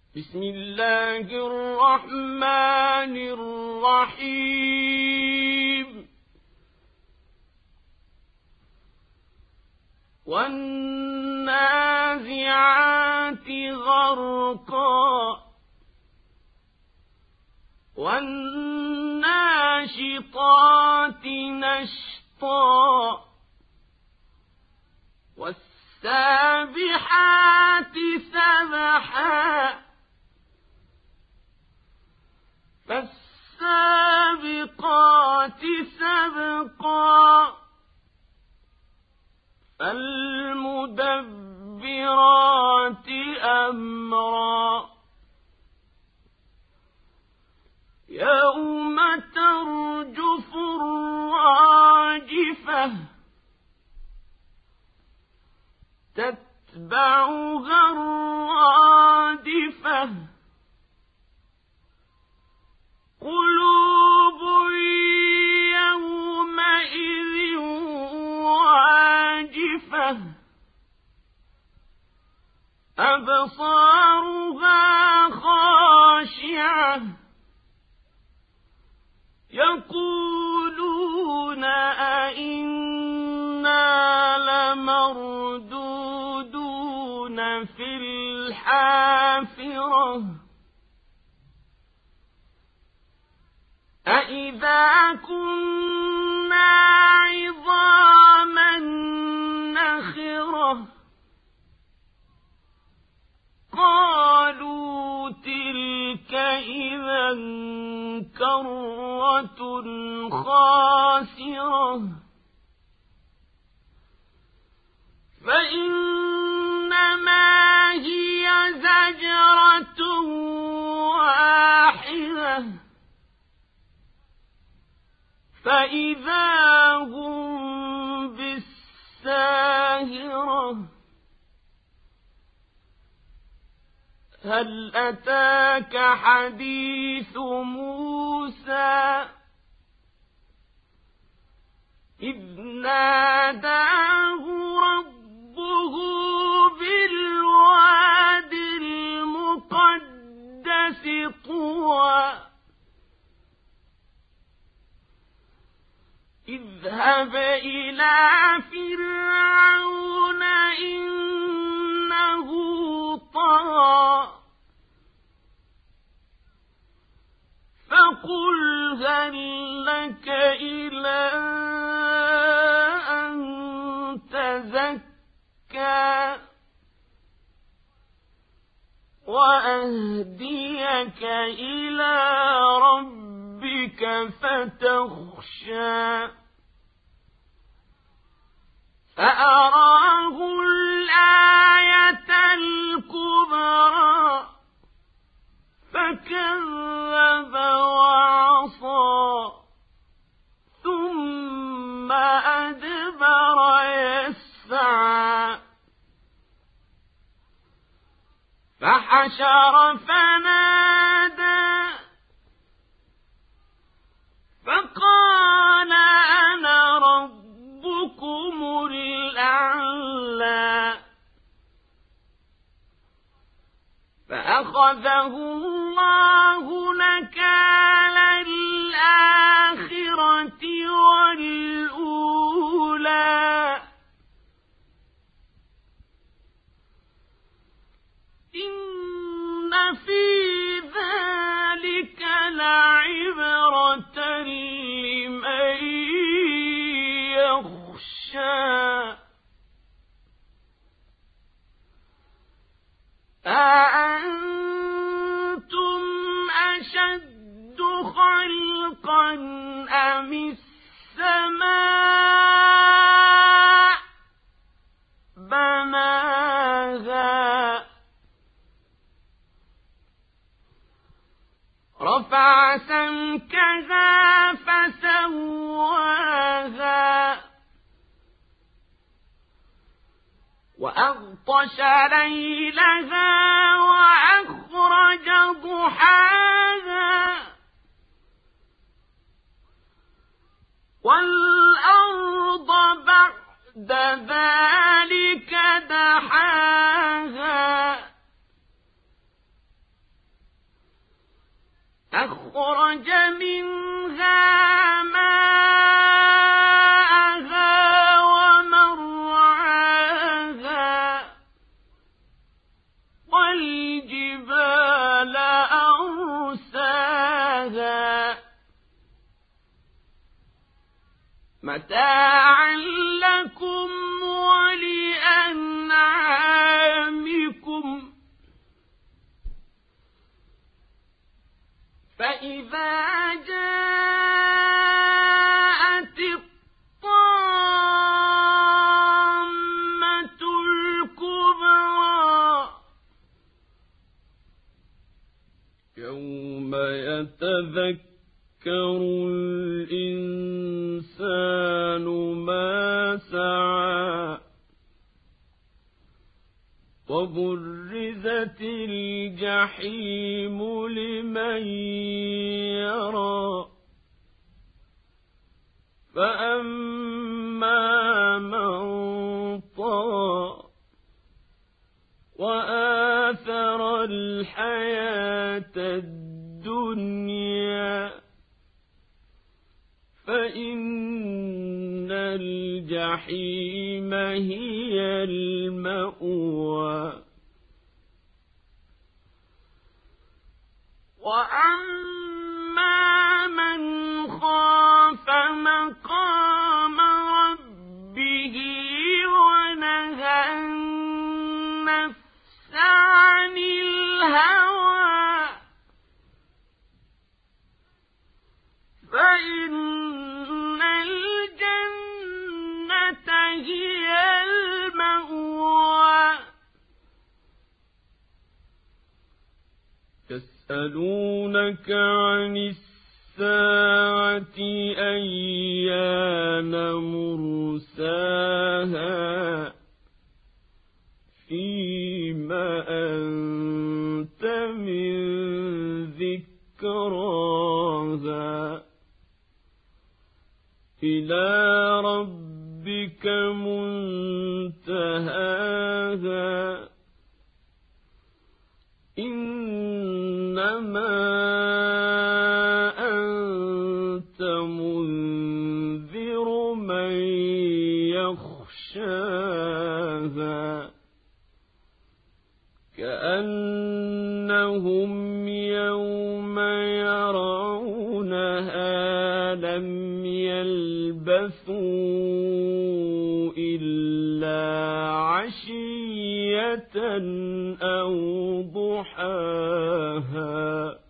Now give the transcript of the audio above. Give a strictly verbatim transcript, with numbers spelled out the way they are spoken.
بسم الله الرحمن الرحيم والنازعات غرقا والناشطات نشطا والسابحات سبحا فالسابقات سبقا فالمدبرات أمرا يوم ترجف الراجفة تتبعها الرادفة قلوب يومئذ واجفة أبصارها خاشعة يقولون أئنا لمردودون في الحافرة أإذا كنا عظاما نخرة قالوا تلك إذا كرة خاسرة فإنما هي زجرة واحدة فإذا هم بالساهرة هل أتاك حديث موسى إذ ناداه ربه بالواد المقدس طوى اذهب إلى فرعون إنه طغى فقل هل لك إلى أن تزكى وأهديك إلى ربك فتخشى فأراه الآية الكبرى فكذب وعصى ثم أدبر يسعى فحشر فنادى فقال أنا ربكم الأعلى فأخذه الله نكال الآخرة والأولى إن في ذلك لعبرة لمن يخشى أأنتم أشد خلقا أم السماء بناها رفع سمكها فسواها وأغطش ليلها وأخرج ضحاها والأرض بعد ذلك دحاها أخرج منها ماءها ومرعاها والجبال أرساها متاعا لكم ولأنعامكم فإذا جاءت الطامة الكبرى يوم يتذكر الإنسان ما سعى وبرزت الجحيم لمن يرى فأما من طغى وآثر الحياة الدنيا فإن الجحيم هي المأوى وأما من خاف مقام ربه ونهى النفس عن الهوى فإن الجنة هي المأوى يسألونك عن الساعة أيان مرساها فيما أنت من ذكراها إلى ربك منتهاها إنما أنت منذر من يخشاها كأنهم يوم يرونها لم يلبثوا إلا عشية أو ضحاها